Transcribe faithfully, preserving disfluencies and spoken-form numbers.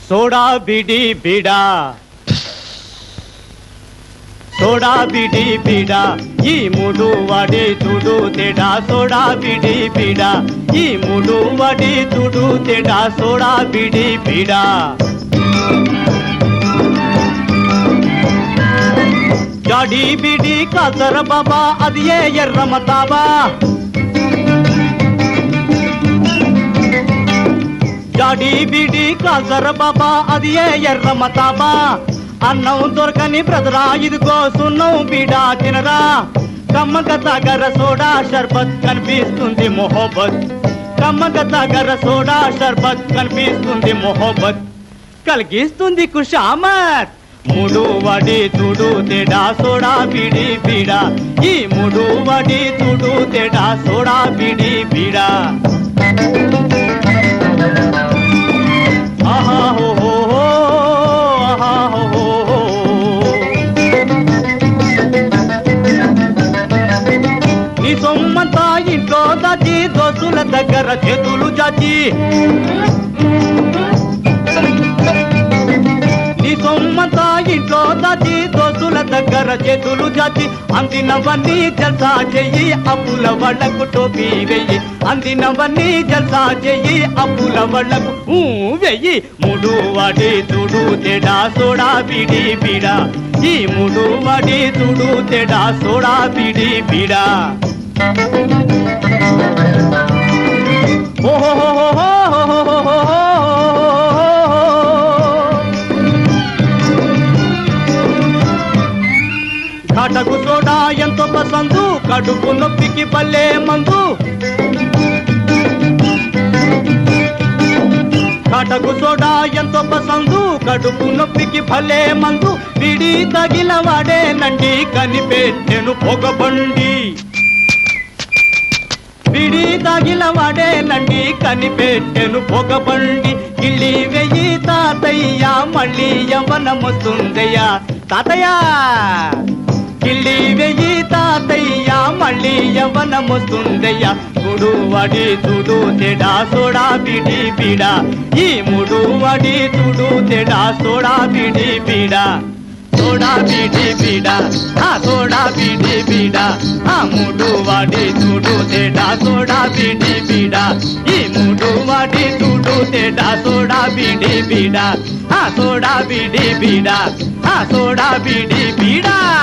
soda బిడి బిడా soda బిడి బిడా ఈ మూడు వాడి తుడు తేడా సోడా బిడి బిడా ఈ మూడు వాడి తుడు తేడా సోడా బిడి బిడా జాడి బిడి కాసర బాబా అది ఏ ఎర్రమతాబా జాడి బిడి కాసర బాబా అది ఏ ఎర్రమతాబా అన్నం దొరకని బ్రదరా ఇదిగో సున్నం బీడా తినరా కమ్మక తాగర సోడా షర్బత్ కనిపిస్తుంది మొహబ్బత్ కమ్మక తాగర సోడా షర్బత్ కనిపిస్తుంది మొహబ్బత్ కలిగిస్తుంది కుషామత్ మూడు వడి తుడు తేడా సోడా బిడి బీడా ఈ మూడు వడి తుడు తేడా సోడా బిడి బీడా ఆహా హో హో హో ఆహా హో హో నీ సొమ్మంతా ఇంట్లో దాచి దోసుల దగ్గర చేతులు చాచి నీ సొమ్మంతా ఇంట్లో దాచి దోసుల దగ్గర చేతులు చాచి అందినవన్నీ జల్సా చెయ్యి అప్పుల వాళ్లకు టోపీ వెయ్యి అందినవన్నీ జల్సా చెయ్యి అప్పుల వాళ్లకు ఊ వెయ్యి మూడు వాడి తుడు తేడా సోడా బిడి బీడా ఈ మూడు వాడి తుడు తేడా సోడా బిడి బీడా ఓహో కాటకు సోడా ఎంతో పసందు కడుపు నొప్పికి పల్లె మందు కాటకు సోడా ఎంతో పసందు కడుపు నొప్పికి భలే మందు బిడి తగిల వాడే నండి కనిపెట్టెను పొగబండి బిడి తగిల వాడే నండి కనిపెట్టెను పొగబండి గిల్లి వెయ్యి తాతయ్య మళ్ళీ యవ్వనమొస్తుందయ్యా తాతయ్య గిల్లి వెయ్యి తాతయ్య మళ్ళీ యవ్వనమొస్తుందయ్యా మూడు వడి తుడు తేడా సోడా బిడి బీడా ఈ మూడు వడి తుడు తేడా సోడా బిడి బీడా సోడా బిడి బీడా ఆ సోడా బిడి బీడా ఆ మూడు వడి తుడు తేడా సోడా బిడి బీడా ఈ మూడు వడి తుడు తేడా సోడా బిడి బీడా ఆ సోడా బిడి బీడా ఆ సోడా బిడి బీడా